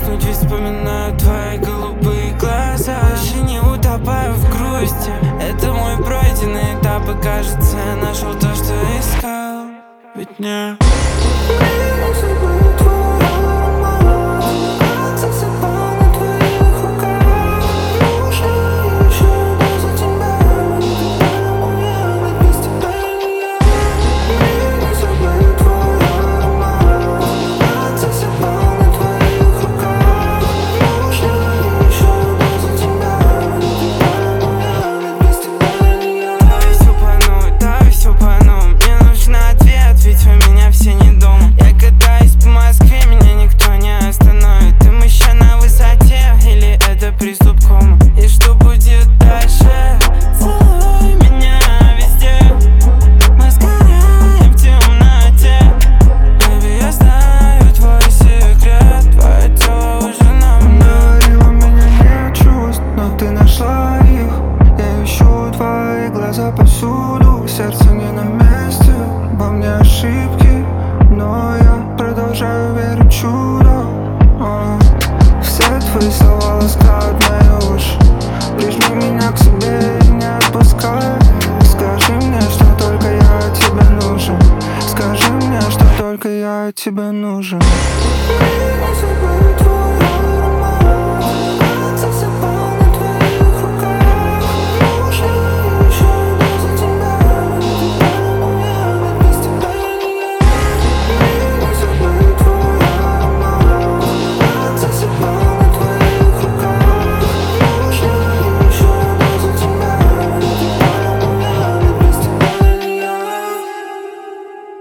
уснуть, ведь вспоминаю твои голубые глаза. Больше не утопаю в грусти, это мой пройденный этап. И кажется, я нашел то, что искал. Ведь не забыл твой аромат, засыпал на твоих руках. Нужно еще доза тебя, ведь без тебя не я. Не забыл твой аромат, засыпал на твоих руках. Нужно еще доза тебя, ведь без тебя не я. Давай все по новому, мне нужен ответ, ведь у меня все не дома. Я катаюсь по Москве, меня никто не остановит. Ты еще на высоте, или это приступ комы? И что будет дальше? Целуй меня везде, мы сгораем в темноте. Baby, я знаю твой секрет, твое тело уже на мне. Говорила, меня нет чувств, но ты нашла их. Я ищу твои глаза повсюду, сердце не на месте. Во мне ошибки, но я продолжаю верить в чудо. Все твои слова ласкают мои уши. Прижми меня к себе и не отпускай. Скажи мне, что только я тебе нужен. Скажи мне, что только я тебе нужен.